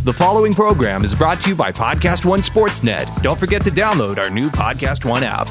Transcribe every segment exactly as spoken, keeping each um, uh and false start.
The following program is brought to you by Podcast One Sportsnet. Don't forget to download our new Podcast One app.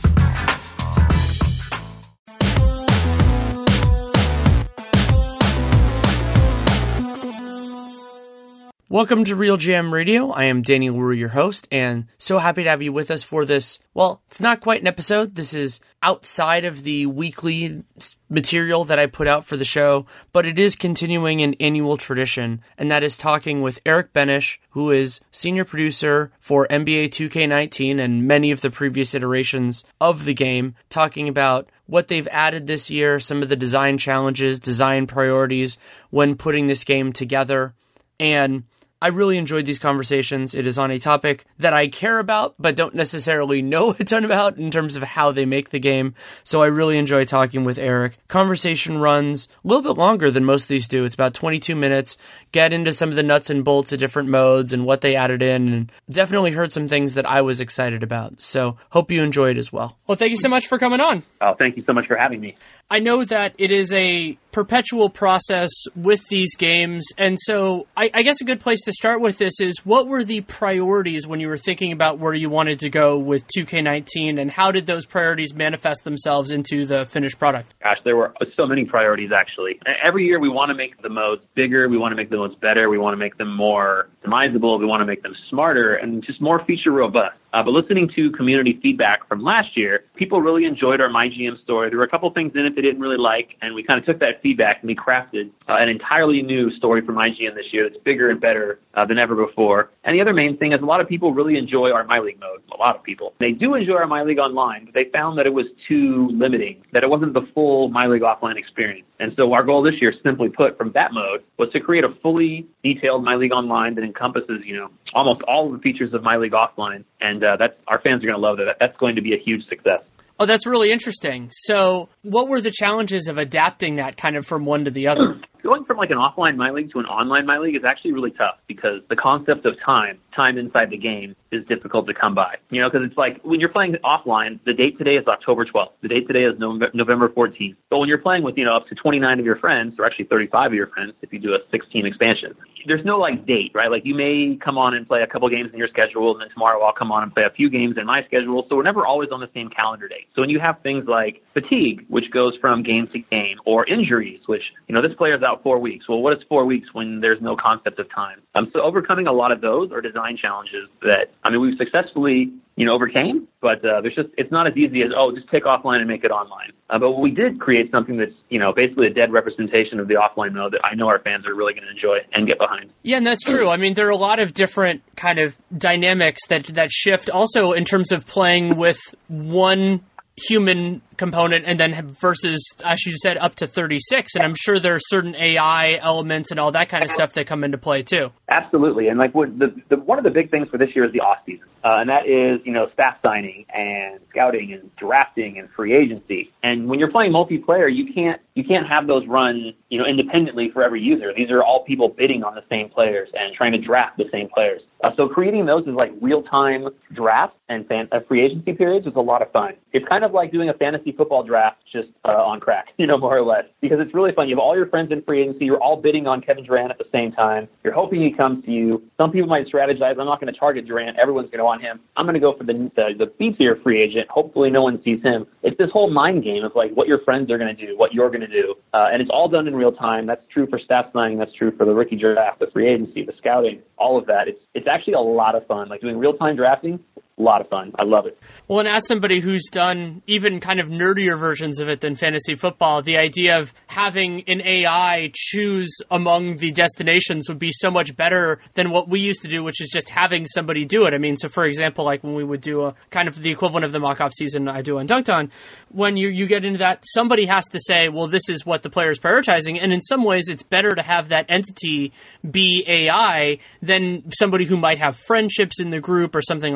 Welcome to Real Jam Radio. I am Danny Leroux, your host, and so happy to have you with us for this. Well, it's not quite an episode. This is outside of the weekly material that I put out for the show, but it is continuing an annual tradition, and that is talking with Eric Benish, who is senior producer for N B A two K nineteen and many of the previous iterations of the game, talking about what they've added this year, some of the design challenges, design priorities when putting this game together, and I really enjoyed these conversations. It is on a topic that I care about, but don't necessarily know a ton about in terms of how they make the game. So I really enjoy talking with Eric. Conversation runs a little bit longer than most of these do. It's about twenty-two minutes. Get into some of the nuts and bolts of different modes and what they added in, and definitely heard some things that I was excited about. So hope you enjoyed as well. Well, thank you so much for coming on. Oh, thank you so much for having me. I know that it is a perpetual process with these games, and so I, I guess a good place to start with this is, what were the priorities when you were thinking about where you wanted to go with two K nineteen, and how did those priorities manifest themselves into the finished product? Gosh, there were so many priorities, actually. Every year we want to make the modes bigger, we want to make the modes better, we want to make them more customizable, we want to make them smarter, and just more feature robust. Uh, but listening to community feedback from last year, people really enjoyed our MyGM story. There were a couple things in it they didn't really like, and we kind of took that feedback and we crafted uh, an entirely new story for MyGM this year that's bigger and better uh, than ever before. And the other main thing is a lot of people really enjoy our MyLeague mode. A lot of people. They do enjoy our MyLeague Online, but they found that it was too limiting, that it wasn't the full MyLeague Offline experience. And so our goal this year, simply put, from that mode, was to create a fully detailed MyLeague Online that encompasses, you know, almost all of the features of MyLeague Offline. And uh, that's our fans are going to love that. That's going to be a huge success. Oh, that's really interesting. So what were the challenges of adapting that kind of from one to the other? Going from like an offline MyLeague to an online MyLeague is actually really tough, because the concept of time, time inside the game, is difficult to come by. You know, because it's like when you're playing offline, the date today is October twelfth. The date today is November fourteenth. But when you're playing with, you know, up to twenty-nine of your friends, or actually thirty-five of your friends, if you do a six-team expansion, there's no like date, right? Like you may come on and play a couple games in your schedule, and then tomorrow I'll come on and play a few games in my schedule. So we're never always on the same calendar date. So when you have things like fatigue, which goes from game to game, or injuries, which, you know, this player's out four weeks. Well, what is four weeks when there's no concept of time? Um, so overcoming a lot of those are design challenges that, I mean, we've successfully, you know, overcame, but uh, there's just, it's not as easy as, oh, just take offline and make it online. Uh, but we did create something that's, you know, basically a dead representation of the offline mode that I know our fans are really going to enjoy and get behind. Yeah, and that's true. I mean, there are a lot of different kind of dynamics that, that shift also in terms of playing with one human component and then versus, as you said, up to thirty-six. And I'm sure there are certain A I elements and all that kind of stuff that come into play too. Absolutely. And like what the, the one of the big things for this year is the off season. Uh, and that is, you know, staff signing and scouting and drafting and free agency. And when you're playing multiplayer, you can't you can't have those run, you know, independently for every user. These are all people bidding on the same players and trying to draft the same players. Uh, so creating those is like real-time drafts and fan, uh, free agency periods is a lot of fun. It's kind of like doing a fantasy football draft just uh, on crack, you know, more or less, because it's really fun. You have all your friends in free agency. You're all bidding on Kevin Durant at the same time. You're hoping he comes to you. Some people might strategize, I'm not going to target Durant. Everyone's going to want him. I'm going to go for the, the, the B-tier free agent. Hopefully no one sees him. It's this whole mind game of like what your friends are going to do, what you're going to do. Uh, and it's all done in real time. That's true for staff signing. That's true for the rookie draft, the free agency, the scouting, all of that. It's, it's actually a lot of fun. Like doing real-time drafting, a lot of fun. I love it. Well, and as somebody who's done even kind of nerdier versions of it than fantasy football, the idea of having an A I choose among the destinations would be so much better than what we used to do, which is just having somebody do it. I mean, so for example, like when we would do a kind of the equivalent of the mock-off season I do on Dunked On, when you, you get into that, somebody has to say, well, this is what the player is prioritizing. And in some ways, it's better to have that entity be A I than somebody who might have friendships in the group or something like that. Like,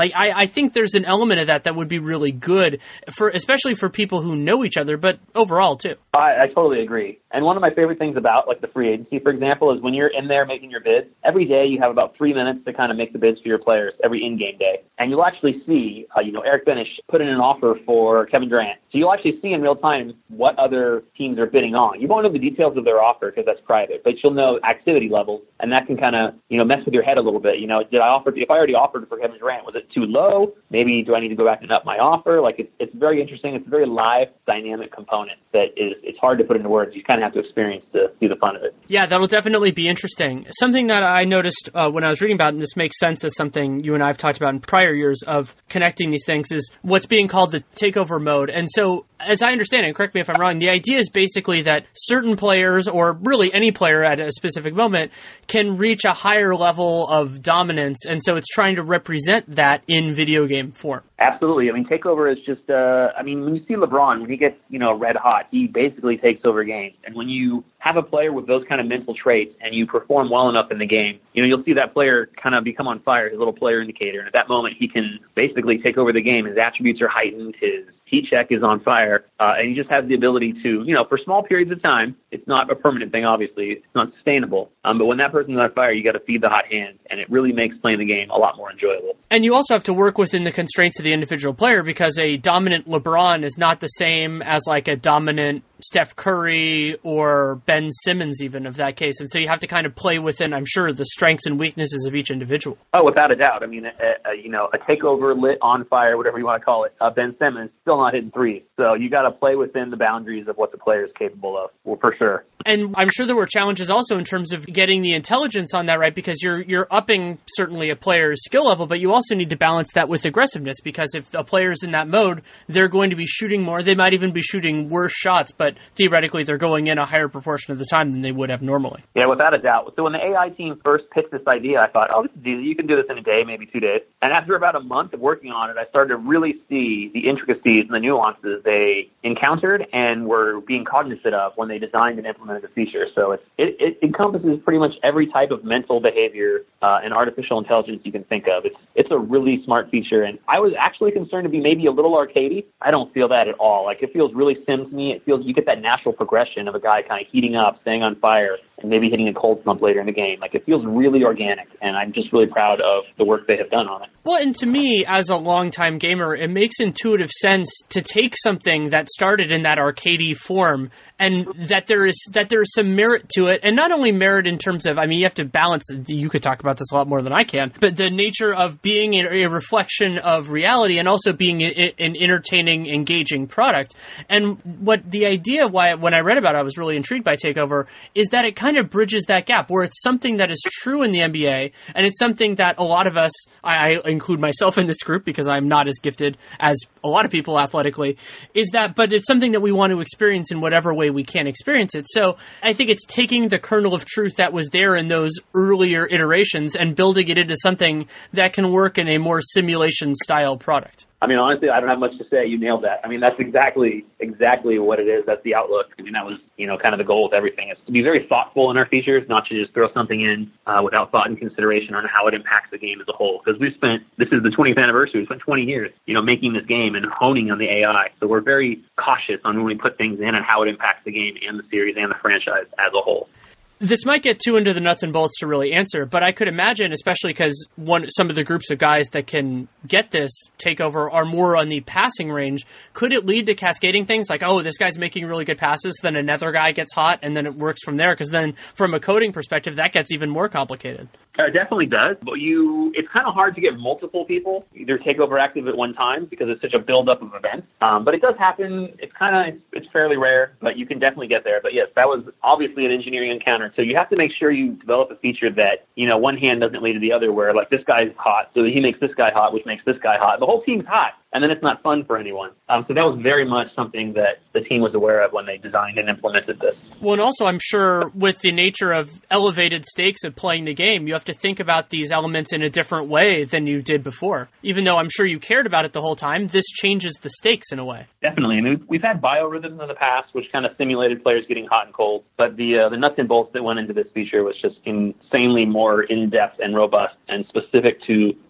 Like, I, I think there's an element of that that would be really good, for especially for people who know each other, but overall, too. I, I totally agree. And one of my favorite things about, like, the free agency, for example, is when you're in there making your bids, every day you have about three minutes to kind of make the bids for your players every in-game day. And you'll actually see, uh, you know, Eric Benish put in an offer for Kevin Durant. So you'll actually see in real time what other teams are bidding on. You won't know the details of their offer because that's private, but you'll know activity levels, and that can kind of, you know, mess with your head a little bit. You know, did I offer, if I already offered for Kevin Durant, was it too low? Maybe do I need to go back and up my offer? Like, it's, it's very interesting. It's a very live, dynamic component that is, it's hard to put into words. You kind of have to experience to see the fun of it. Yeah, that'll definitely be interesting. Something that I noticed uh, when I was reading about, and this makes sense as something you and I have talked about in prior years of connecting these things, is what's being called the takeover mode. And so, as I understand it, correct me if I'm wrong, the idea is basically that certain players, or really any player at a specific moment, can reach a higher level of dominance, and so it's trying to represent that in video game form. Absolutely. I mean, takeover is just, uh, I mean, when you see LeBron, when he gets, you know, red hot, he basically takes over games. And when you have a player with those kind of mental traits and you perform well enough in the game, you know, you'll see that player kind of become on fire, his little player indicator. And at that moment, he can basically take over the game. His attributes are heightened. His heat check is on fire. Uh, and he just has the ability to, you know, for small periods of time, it's not a permanent thing, obviously. It's not sustainable. Um, but when that person's on fire, you got to feed the hot hand. And it really makes playing the game a lot more enjoyable. And you also have to work within the constraints of the individual player, because a dominant LeBron is not the same as like a dominant Steph Curry or Ben Simmons, even of that case. And so you have to kind of play within, I'm sure, the strengths and weaknesses of each individual. Oh, without a doubt. I mean, a, a, you know, a takeover, lit, on fire, whatever you want to call it, uh, Ben Simmons still not hitting threes. So you got to play within the boundaries of what the player is capable of, well, for sure. And I'm sure there were challenges also in terms of getting the intelligence on that, right? Because you're you're upping certainly a player's skill level, but you also need to balance that with aggressiveness, because if a player's in that mode, they're going to be shooting more. They might even be shooting worse shots, but theoretically they're going in a higher proportion of the time than they would have normally. Yeah, without a doubt. So when the A I team first pitched this idea, I thought, oh, this is easy. You can do this in a day, maybe two days. And after about a month of working on it, I started to really see the intricacies and the nuances they encountered and were being cognizant of when they designed and implemented the feature. So it's, it, it encompasses pretty much every type of mental behavior uh, and artificial intelligence you can think of. It's it's a really smart feature, and I was actually concerned to be maybe a little arcadey. I don't feel that at all. Like, it feels really sim to me. It feels you get that natural progression of a guy kind of heating up, staying on fire, and maybe hitting a cold slump later in the game. Like, it feels really organic, and I'm just really proud of the work they have done on it. Well, and to me, as a longtime gamer, it makes intuitive sense to take something that started in that arcadey form, and that there is that there is some merit to it, and not only merit in terms of, I mean, you have to balance, you could talk about this a lot more than I can, but the nature of being a, a reflection of reality and also being a, an entertaining, engaging product. And what the idea, why when I read about it, I was really intrigued by Takeover, is that it kind of bridges that gap where it's something that is true in the N B A, and it's something that a lot of us, I, I include myself in this group because I'm not as gifted as a lot of people athletically, is that, but it's something that we want to experience in whatever way we can experience it. So I think it's taking the kernel of truth that was there in those earlier iterations and building it into something that can work in a more simulation style product. I mean, honestly, I don't have much to say. You nailed that. I mean, that's exactly, exactly what it is. That's the outlook. I mean, that was, you know, kind of the goal with everything, is to be very thoughtful in our features, not to just throw something in uh, without thought and consideration on how it impacts the game as a whole. Because we've spent, this is the twentieth anniversary, we spent twenty years, you know, making this game and honing on the A I. So we're very cautious on when we put things in and how it impacts the game and the series and the franchise as a whole. This might get too into the nuts and bolts to really answer, but I could imagine, especially because one some of the groups of guys that can get this takeover are more on the passing range, could it lead to cascading things like, oh, this guy's making really good passes, then another guy gets hot, and then it works from there? Because then from a coding perspective, that gets even more complicated. It definitely does, but you it's kind of hard to get multiple people either takeover active at one time because it's such a buildup of events. Um, but it does happen. It's kind of, it's, it's fairly rare, but you can definitely get there. But yes, that was obviously an engineering encounter. So you have to make sure you develop a feature that, you know, one hand doesn't lead to the other, where like this guy's hot, so he makes this guy hot, which makes this guy hot. The whole team's hot, and then it's not fun for anyone. Um, so that was very much something that the team was aware of when they designed and implemented this. Well, and also I'm sure with the nature of elevated stakes of playing the game, you have to think about these elements in a different way than you did before. Even though I'm sure you cared about it the whole time, this changes the stakes in a way. Definitely. I mean, we've had biorhythms in the past, which kind of simulated players getting hot and cold. But the uh, the nuts and bolts that went into this feature was just insanely more in-depth and robust and specific to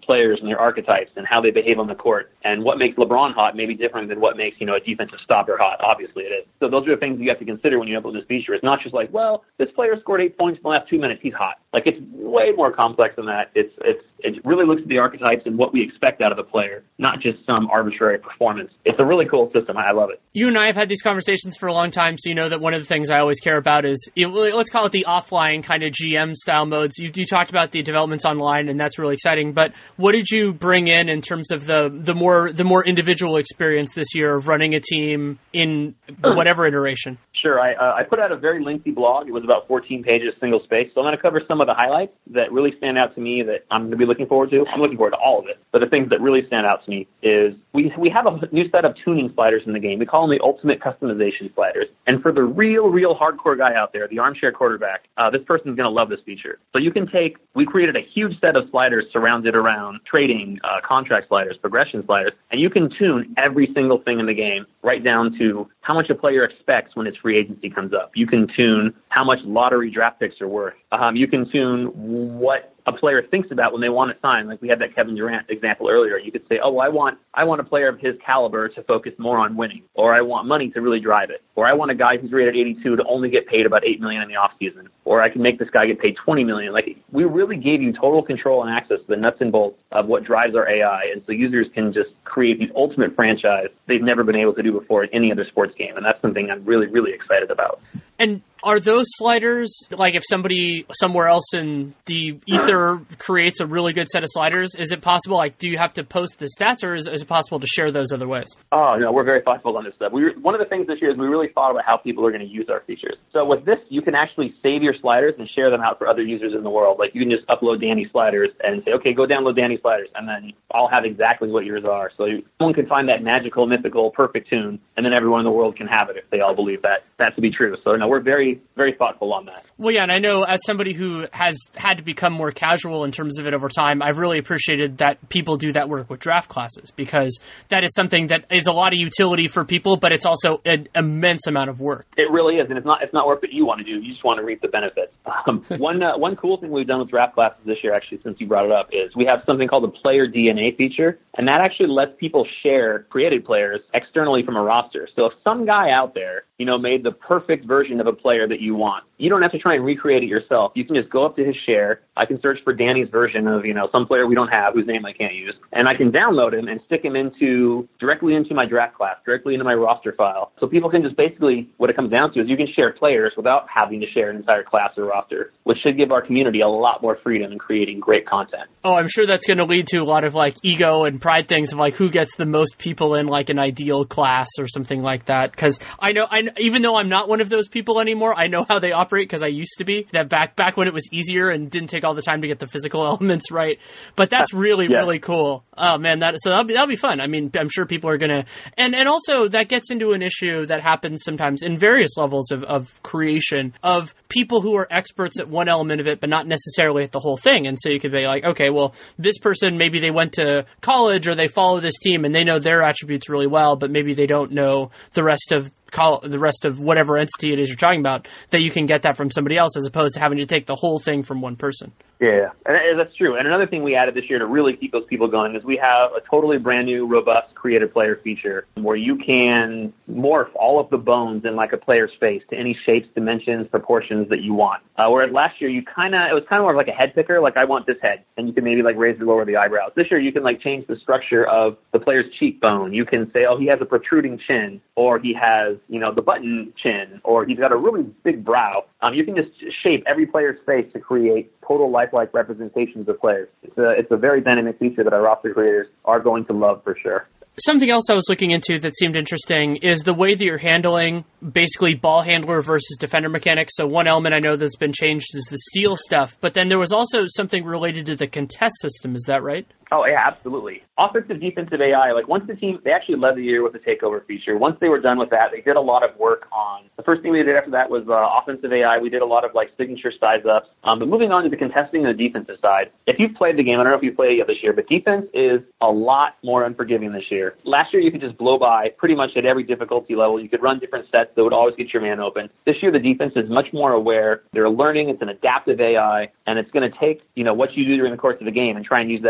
players and their archetypes and how they behave on the court. And what makes LeBron hot may be different than what makes, you know, a defensive stopper hot. Obviously it is. So those are the things you have to consider when you upload this feature. It's not just like, well, this player scored eight points in the last two minutes. He's hot. Like, it's way more complex than that. It's, it's, it really looks at the archetypes and what we expect out of a player, not just some arbitrary performance. It's a really cool system. I love it. You and I have had these conversations for a long time, so you know that one of the things I always care about is, let's call it the offline kind of G M style modes. You, you talked about the developments online, and that's really exciting. But what did you bring in in terms of the the more the more individual experience this year of running a team in whatever iteration? Sure. I, uh, I put out a very lengthy blog. It was about fourteen pages, single space. So I'm going to cover some of the highlights that really stand out to me that I'm going to be looking forward to. I'm looking forward to all of it. But the things that really stand out to me is we we have a new set of tuning sliders in the game. We call them the ultimate customization sliders. And for the real, real hardcore guy out there, the armchair quarterback, uh, this person's going to love this feature. So you can take, we created a huge set of sliders surrounded around trading, uh, contract sliders, progression sliders, and you can tune every single thing in the game right down to how much a player expects when its free agency comes up. You can tune how much lottery draft picks are worth. Um, you can tune what a player thinks about when they want to sign. Like we had that Kevin Durant example earlier. You could say, oh, I want I want a player of his caliber to focus more on winning, or I want money to really drive it, or I want a guy who's rated eighty-two to only get paid about eight million dollars in the offseason, or I can make this guy get paid twenty million dollars. Like, we really gave you total control and access to the nuts and bolts of what drives our A I, and so users can just create the ultimate franchise they've never been able to do before in any other sports game, and that's something I'm really, really excited about. And are those sliders, like if somebody somewhere else in the ether creates a really good set of sliders, is it possible, like, do you have to post the stats, or is, is it possible to share those other ways? Oh, no, we're very thoughtful on this stuff. We were, one of the things this year is we really thought about how people are going to use our features. So with this, you can actually save your sliders and share them out for other users in the world. Like, you can just upload Danny sliders and say, okay, go download Danny sliders, and then I'll have exactly what yours are. So you, someone can find that magical, mythical, perfect tune, and then everyone in the world can have it if they all believe that that to be true. So, no, we're very very thoughtful on that. Well, yeah, and I know as somebody who has had to become more casual in terms of it over time, I've really appreciated that people do that work with draft classes, because that is something that is a lot of utility for people, but it's also an immense amount of work. It really is, and it's not it's not work that you want to do. You just want to reap the benefits. Um, one uh, one cool thing we've done with draft classes this year, actually, since you brought it up, is we have something called the player D N A feature, and that actually lets people share created players externally from a roster. So if some guy out there, you know, made the perfect version of a player that you want, you don't have to try and recreate it yourself. You can just go up to his share. I can search for Danny's version of, you know, some player we don't have, whose name I can't use, and I can download him and stick him into directly into my draft class, directly into my roster file. So people can just basically, what it comes down to is you can share players without having to share an entire class or roster, which should give our community a lot more freedom in creating great content. Oh, I'm sure that's going to lead to a lot of like ego and pride things of like who gets the most people in like an ideal class or something like that. Because I know, I even though I'm not one of those people anymore, I know how they operate because I used to be. That back back when it was easier and didn't take all the time to get the physical elements right. But that's really yeah. really cool. Oh man, that so that'll be that'll be fun. I mean, I'm sure people are gonna and and also that gets into an issue that happens sometimes in various levels of of creation of people who are experts at one element of it, but not necessarily at the whole thing. And so you could be like, okay, well, this person maybe they went to college or they follow this team and they know their attributes really well, but maybe they don't know the rest of call the rest of whatever entity it is you're talking about, that you can get that from somebody else as opposed to having to take the whole thing from one person. Yeah, and that's true. And another thing we added this year to really keep those people going is we have a totally brand new, robust creative player feature where you can morph all of the bones in like a player's face to any shapes, dimensions, proportions that you want. Uh, whereas last year, you kind of it was kind of more like a head picker, like I want this head, and you can maybe like raise or lower the eyebrows. This year, you can like change the structure of the player's cheekbone. You can say, oh, he has a protruding chin, or he has, you know, the button chin, or he's got a really big brow. Um, you can just shape every player's face to create total lifelike representations of players. It's a, it's a very dynamic feature that our roster creators are going to love for sure. Something else I was looking into that seemed interesting is the way that you're handling basically ball handler versus defender mechanics. So one element I know that's been changed is the steal stuff, but then there was also something related to the contest system. Is that right? Oh, yeah, absolutely. Offensive, defensive A I, like once the team, they actually led the year with the takeover feature. Once they were done with that, they did a lot of work on, the first thing we did after that was uh, offensive A I. We did a lot of like signature size ups. Um, but moving on to the contesting on the defensive side, if you've played the game, I don't know if you played it yet this year, but defense is a lot more unforgiving this year. Last year, you could just blow by pretty much at every difficulty level. You could run different sets that would always get your man open. This year, the defense is much more aware. They're learning. It's an adaptive A I, and it's going to take, you know, what you do during the course of the game and try and use that against you.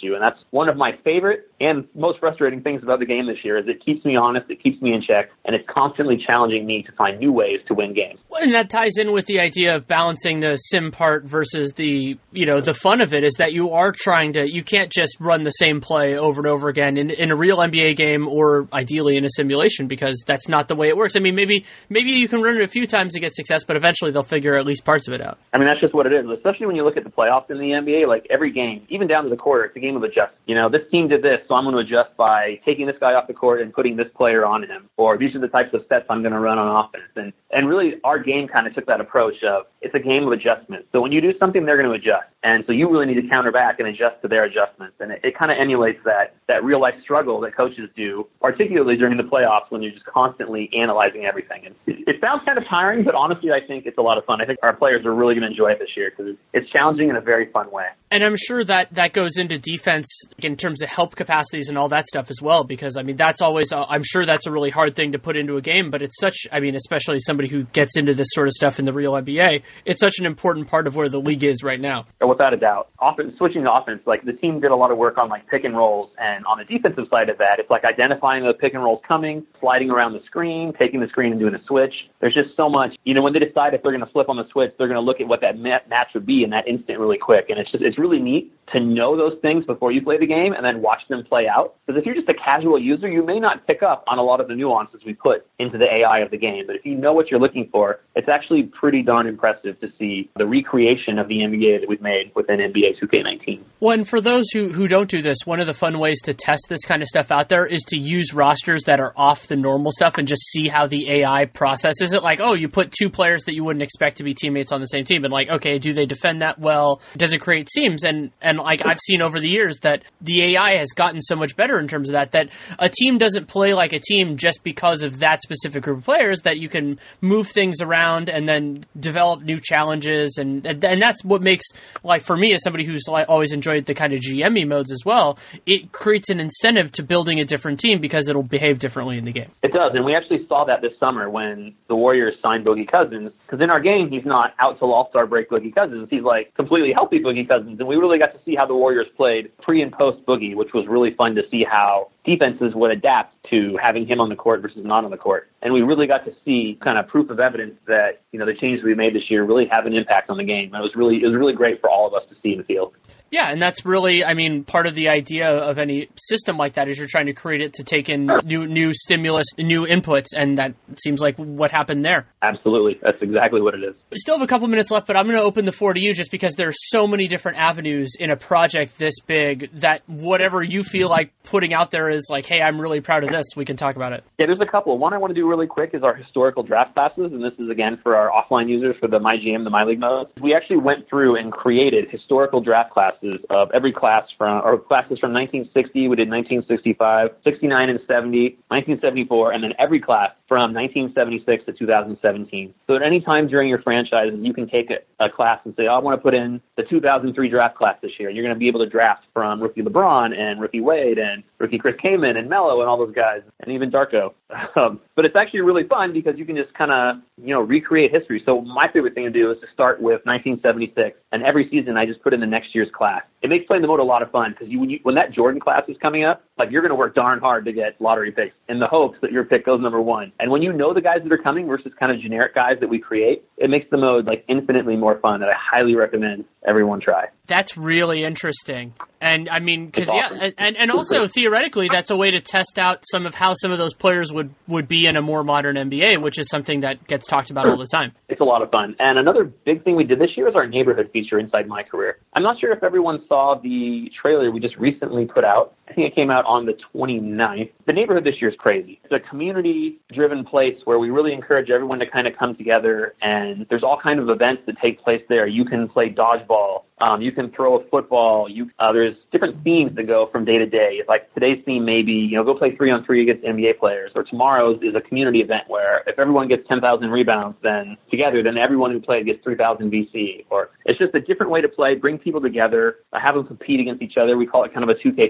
to. And that's one of my favorite and most frustrating things about the game this year is it keeps me honest, it keeps me in check, and it's constantly challenging me to find new ways to win games. Well, and that ties in with the idea of balancing the sim part versus the, you know, the fun of it is that you are trying to, you can't just run the same play over and over again in, in a real N B A game or ideally in a simulation because that's not the way it works. I mean, maybe maybe you can run it a few times to get success, but eventually they'll figure at least parts of it out. I mean, that's just what it is, especially when you look at the playoffs in the N B A. Like every game, even down to the quarter, it's a game of adjustment. You know, this team did this, so I'm going to adjust by taking this guy off the court and putting this player on him, or these are the types of sets I'm going to run on offense. And and really, our game kind of took that approach of it's a game of adjustment. So when you do something, they're going to adjust, and so you really need to counter back and adjust to their adjustments. And it, it kind of emulates that that real life struggle that coaches do, particularly during the playoffs when you're just constantly analyzing everything. And it, it sounds kind of tiring, but honestly, I think it's a lot of fun. I think our players are really going to enjoy it this year because it's challenging in a very fun way. And I'm sure that that goes into defense in terms of help capacities and all that stuff as well, because, I mean, that's always, uh, I'm sure that's a really hard thing to put into a game, but it's such, I mean, especially somebody who gets into this sort of stuff in the real N B A, it's such an important part of where the league is right now. Without a doubt. Offense, switching to offense, like the team did a lot of work on like pick and rolls, and on the defensive side of that, it's like identifying the pick and rolls coming, sliding around the screen, taking the screen and doing a switch. There's just so much, you know, when they decide if they're going to flip on the switch, they're going to look at what that match would be in that instant really quick. And it's just, it's really neat to know those things before you play the game and then watch them play out. Because if you're just a casual user, you may not pick up on a lot of the nuances we put into the A I of the game. But if you know what you're looking for, it's actually pretty darn impressive to see the recreation of the N B A that we've made within N B A two K nineteen. Well, and for those who, who don't do this, one of the fun ways to test this kind of stuff out there is to use rosters that are off the normal stuff and just see how the A I processes it. Like, oh, you put two players that you wouldn't expect to be teammates on the same team, and like, okay, do they defend that well? Does it create seams? And and like I've seen over the years that the A I has gotten so much better in terms of that, that a team doesn't play like a team just because of that specific group of players, that you can move things around and then develop new challenges. And and that's what makes, like for me as somebody who's like always enjoyed the kind of G M E modes as well, it creates an incentive to building a different team because it'll behave differently in the game. It does, and we actually saw that this summer when the Warriors signed Boogie Cousins, because in our game, he's not out till All-Star break Boogie Cousins. He's like completely healthy Boogie Cousins, and we really got to see how the Warriors played pre and post Boogie, which was really fun to see how defenses would adapt to having him on the court versus not on the court. And we really got to see kind of proof of evidence that, you know, the changes we made this year really have an impact on the game. It was really, it was really great for all of us to see in the field. Yeah, and that's really, I mean, part of the idea of any system like that is you're trying to create it to take in new new stimulus, new inputs, and that seems like what happened there. Absolutely. That's exactly what it is. We still have a couple minutes left, but I'm going to open the floor to you just because there are so many different avenues in a project this big that whatever you feel like putting out there is like, hey, I'm really proud of this, we can talk about it. Yeah, there's a couple. One I want to do really quick is our historical draft classes, and this is, again, for our offline users for the MyGM, the MyLeague mode. We actually went through and created historical draft classes of every class from, or classes from nineteen sixty, we did nineteen sixty-five, sixty-nine and seventy, nineteen seventy-four, and then every class from nineteen seventy-six to two thousand seventeen. So at any time during your franchise, you can take a, a class and say, oh, I want to put in the two thousand three draft class this year. And you're going to be able to draft from rookie LeBron and rookie Wade and rookie Chris Kaman and Melo and all those guys, and even Darko. Um, but it's actually really fun because you can just kind of, you know, recreate history. So my favorite thing to do is to start with nineteen seventy-six, and every season I just put in the next year's class. It makes playing the mode a lot of fun because you, when, you, when that Jordan class is coming up, like you're going to work darn hard to get lottery picks in the hopes that your pick goes number one. And when you know the guys that are coming versus kind of generic guys that we create, it makes the mode like infinitely more fun that I highly recommend everyone try. That's really interesting. And I mean, because awesome. yeah, and, and also theoretically, that's a way to test out some of how some of those players would, would be in a more modern N B A, which is something that gets talked about all the time. It's a lot of fun. And another big thing we did this year is our neighborhood feature inside My Career. I'm not sure if everyone saw the trailer we just recently put out. I think it came out on the twenty-ninth. The neighborhood this year is crazy. It's a community-driven place where we really encourage everyone to kind of come together, and there's all kinds of events that take place there. You can play dodgeball. Um, you can throw a football. You, uh, there's different themes that go from day to day. Like today's theme may be, you know, go play three on three against N B A players. Or tomorrow's is a community event where if everyone gets ten thousand rebounds, then together, then everyone who played gets three thousand V C. Or it's just a different way to play, bring people together, uh, have them compete against each other. We call it kind of a two K compete.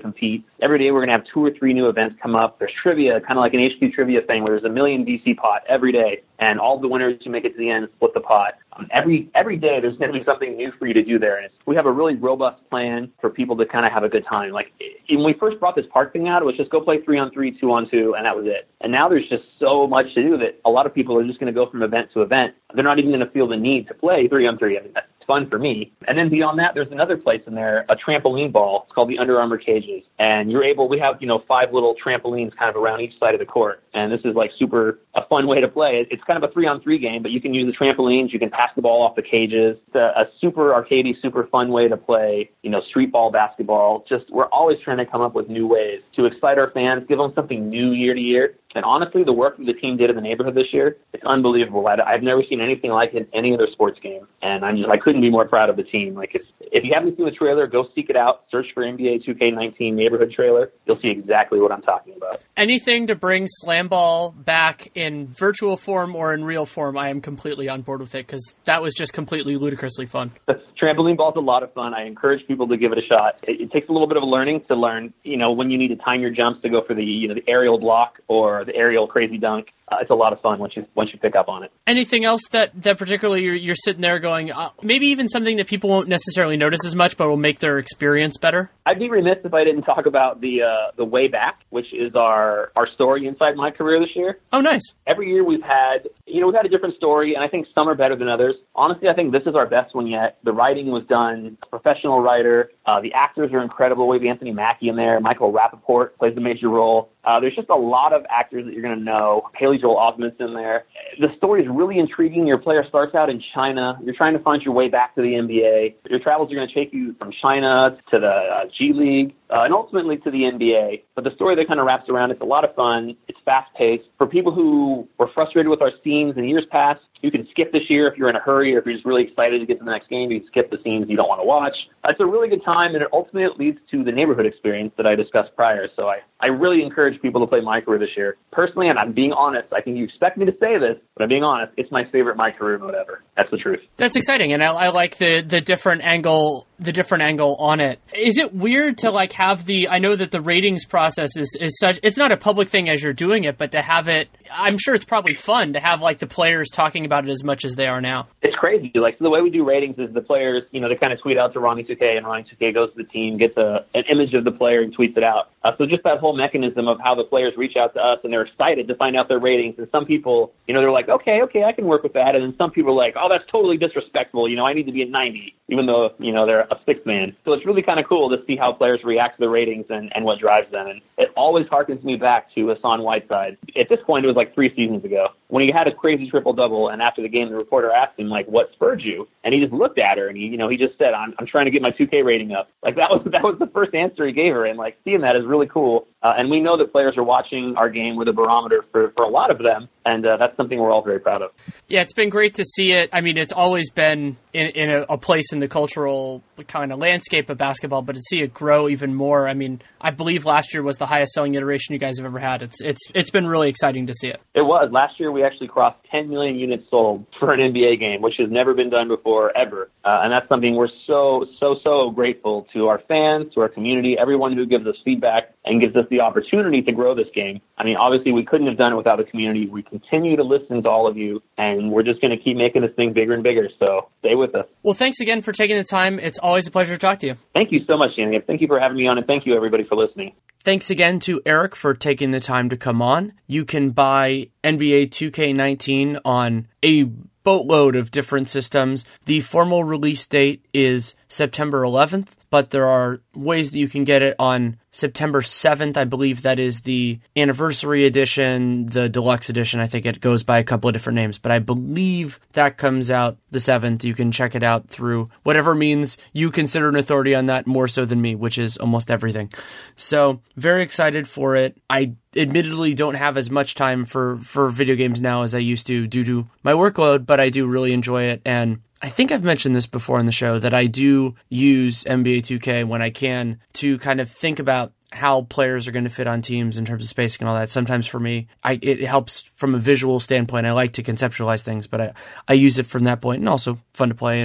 every day we're going to have two or three new events come up. There's trivia, kind of like an H Q trivia thing where there's a million V C pot every day, and all the winners who make it to the end split the pot. Um, every every day there's going to be something new for you to do there, and it's, we have a really robust plan for people to kind of have a good time. Like when we first brought this park thing out, it was just go play three on three, two on two, and that was it. And now there's just so much to do that a lot of people are just going to go from event to event. They're not even going to feel the need to play three on three. I mean, that's fun for me. And then beyond that, there's another place in there, a trampoline ball. It's called the Under Armour Cages. And you're able, we have, you know, five little trampolines kind of around each side of the court. And this is like super, a fun way to play. It's kind of a three on three game, but you can use the trampolines. You can pass the ball off the cages. It's a, a super arcadey, super fun way to play, you know, street ball basketball. Just, we're always trying to come up with new ways to excite our fans, give them something new year to year. And honestly, the work that the team did in the neighborhood this year, it's unbelievable. I, I've never seen anything like it in any other sports game. And I'm just, I couldn't be more proud of the team. Like, it's, if you haven't seen the trailer, go seek it out. Search for N B A two K nineteen neighborhood trailer. You'll see exactly what I'm talking about. Anything to bring Slam Ball back in virtual form or in real form, I am completely on board with it, because that was just completely ludicrously fun. Trampoline ball's a lot of fun. I encourage people to give it a shot. It, it takes a little bit of learning to learn, you know, when you need to time your jumps to go for the, you know, the aerial block or the aerial crazy dunk. Uh, it's a lot of fun once you once you pick up on it. Anything else that, that particularly you're, you're sitting there going, uh, maybe even something that people won't necessarily notice as much, but will make their experience better? I'd be remiss if I didn't talk about the uh, the Way Back, which is our, our story inside my career this year. Oh, nice. Every year we've had, you know, we've had a different story, and I think some are better than others. Honestly, I think this is our best one yet. The writing was done, a professional writer. Uh, the actors are incredible. We have Anthony Mackie in there. Michael Rappaport plays the major role. Uh, there's just a lot of actors that you're going to know. Haley Joel Osment's in there. The story is really intriguing. Your player starts out in China. You're trying to find your way back to the N B A. Your travels are going to take you from China to the uh, G League uh, and ultimately to the N B A. But the story that kind of wraps around, it's a lot of fun. It's fast-paced. For people who were frustrated with our scenes in years past, you can skip this year if you're in a hurry or if you're just really excited to get to the next game. You can skip the scenes you don't want to watch. Uh, it's a really good time, and it ultimately leads to the neighborhood experience that I discussed prior. So I, I really encourage people to play My Career this year. Personally, and I'm being honest, I think you expect me to say this, but I'm being honest, it's my favorite My Career mode ever. That's the truth. That's exciting, and I, I like the, the different angle the different angle on it. Is it weird to like have the, I know that the ratings process is, is such, it's not a public thing as you're doing it, but to have it, I'm sure it's probably fun to have like the players talking about it as much as they are now. It's crazy. Like, so the way we do ratings is the players, you know, they kind of tweet out to Ronnie two K, and Ronnie two K goes to the team, gets a, an image of the player and tweets it out. Uh, so just that whole mechanism of how the players reach out to us and they're excited to find out their ratings. And some people, you know, they're like, okay, okay, I can work with that. And then some people are like, oh, that's totally disrespectful. You know, I need to be a ninety, even though, you know, they're a sixth man. So it's really kind of cool to see how players react to the ratings and, and what drives them. And it always harkens me back to Hassan Whiteside. At this point, it was like three seasons ago when he had a crazy triple-double. And after the game, the reporter asked him, like, what spurred you? And he just looked at her and he, you know, he just said, I'm, I'm trying to get my two K rating up. Like, that was, that was the first answer he gave her. And like, seeing that is really cool. Uh, and we know that players are watching our game with a barometer for, for a lot of them. And uh, that's something we're all very proud of. Yeah, it's been great to see it. I mean, it's always been in, in a, a place in the cultural kind of landscape of basketball, but to see it grow even more. I mean, I believe last year was the highest selling iteration you guys have ever had. It's it's it's been really exciting to see it. It was. Last year we actually crossed ten million units sold for an N B A game, which has never been done before, ever. Uh, and that's something we're so, so, so grateful to our fans, to our community, everyone who gives us feedback and gives us the opportunity to grow this game. I mean, obviously we couldn't have done it without the community. We continue to listen to all of you, and we're just going to keep making this thing bigger and bigger. So stay with us. Well, thanks again for taking the time. It's always a pleasure to talk to you. Thank you so much, Danny. Thank you for having me on, and thank you, everybody, for listening. Thanks again to Eric for taking the time to come on. You can buy N B A two K nineteen on a boatload of different systems. The formal release date is September eleventh, but there are ways that you can get it on September seventh. I believe that is the anniversary edition, the deluxe edition. I think it goes by a couple of different names, but I believe that comes out the seventh. You can check it out through whatever means you consider an authority on that, more so than me, which is almost everything. So very excited for it. I admittedly don't have as much time for, for video games now as I used to due to my workload, but I do really enjoy it. And I think I've mentioned this before on the show that I do use N B A two K when I can to kind of think about how players are going to fit on teams in terms of spacing and all that. Sometimes for me, I, it helps from a visual standpoint. I like to conceptualize things, but I, I use it from that point, and also fun to play and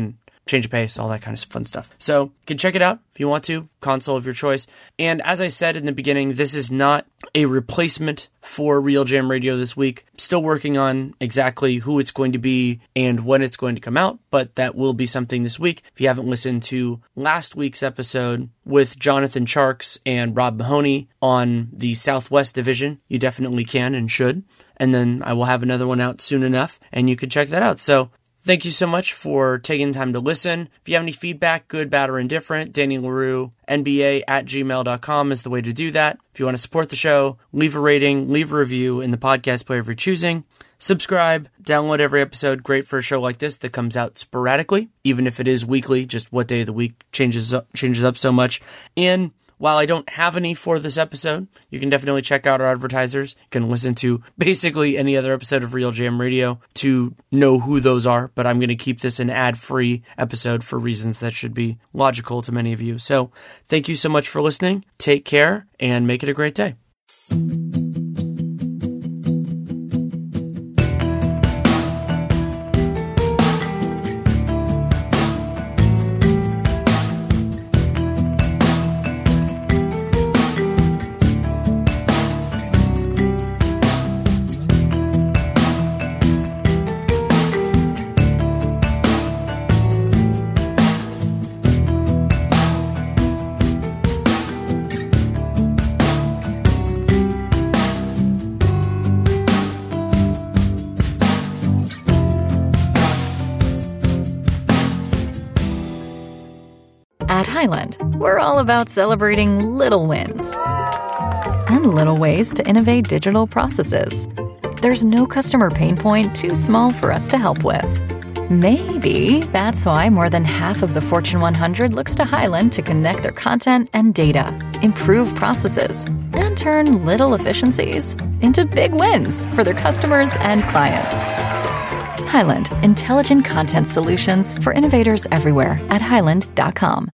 change of pace, all that kind of fun stuff. So you can check it out if you want to, console of your choice. And as I said in the beginning, this is not a replacement for Real Jam Radio this week. Still working on exactly who it's going to be and when it's going to come out, but that will be something this week. If you haven't listened to last week's episode with Jonathan Charks and Rob Mahoney on the Southwest Division, you definitely can and should. And then I will have another one out soon enough, and you can check that out. So thank you so much for taking the time to listen. If you have any feedback, good, bad, or indifferent, Danny Leroux, N B A at gmail dot com is the way to do that. If you want to support the show, leave a rating, leave a review in the podcast player of your choosing. Subscribe, download every episode. Great for a show like this that comes out sporadically, even if it is weekly, just what day of the week changes up, changes up so much. And while I don't have any for this episode, you can definitely check out our advertisers. You can listen to basically any other episode of Real Jam Radio to know who those are, but I'm going to keep this an ad-free episode for reasons that should be logical to many of you. So thank you so much for listening. Take care and make it a great day. At Highland, we're all about celebrating little wins and little ways to innovate digital processes. There's no customer pain point too small for us to help with. Maybe that's why more than half of the Fortune one hundred looks to Highland to connect their content and data, improve processes, and turn little efficiencies into big wins for their customers and clients. Highland, intelligent content solutions for innovators everywhere at highland dot com.